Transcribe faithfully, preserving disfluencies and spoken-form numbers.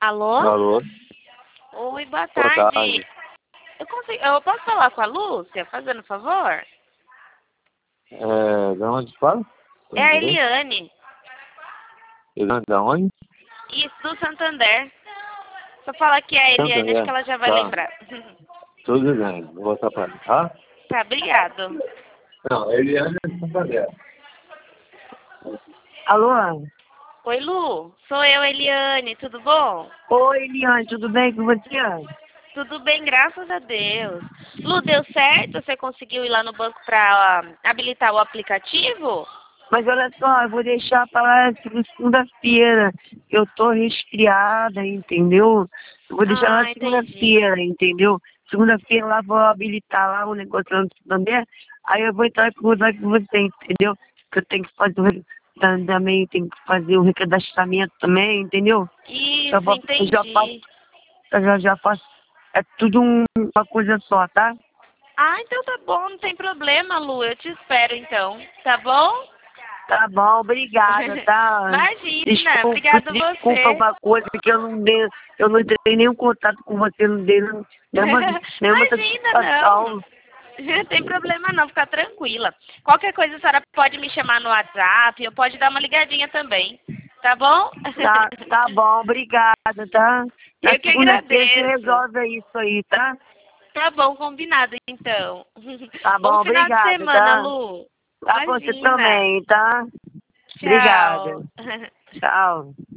Alô? Alô? Oi, boa Boa tarde. tarde. Eu, consigo, eu posso falar com a Lúcia, fazendo favor? É, da onde fala? É a Eliane. Eliane, da onde? Isso, do Santander. Só falar que é a Eliane, acho Santander. que ela já vai Tá. lembrar. Tudo Eliane. Vou voltar pra ela, tá? Tá, obrigado. Não, Eliane é de Santander. Alô? Oi, Lu. Sou eu, Eliane. Tudo bom? Oi, Eliane, tudo bem com você? Tudo bem, graças a Deus. Lu, deu certo? Você conseguiu ir lá no banco pra ah, habilitar o aplicativo? Mas olha só, eu vou deixar para lá segunda-feira. Eu tô resfriada, entendeu? Eu vou deixar lá Ah, entendi. segunda-feira, entendeu? Segunda-feira lá vou habilitar lá o negócio lá no Santander. Aí eu vou entrar e conversar com você, entendeu? Que eu tenho que fazer o re- também tenho que fazer o recadastramento também, entendeu? Já, Isso, vou- eu já faço, entendi. eu já, já faço. É tudo um- uma coisa só, tá? Ah, então tá bom, não tem problema, Lu. Eu te espero então, tá bom? Tá bom, obrigada, tá? Imagina, Desculpa, obrigada a desculpa você. alguma coisa que eu não dei, eu não entrei nenhum contato com você, não dei não- nenhuma, nenhuma Imagina, não. satisfação. Não tem problema não, fica tranquila. Qualquer coisa a senhora pode me chamar no WhatsApp, ou pode dar uma ligadinha também, tá bom? Tá, tá bom, obrigada, tá? Na Eu que segunda-feira você agradeço. resolve isso aí, tá? Tá bom, combinado então. Tá Bom bom, final de obrigada, semana, tá? Lu. Tá você Imagina. também, tá? Obrigada. Tchau. Tchau.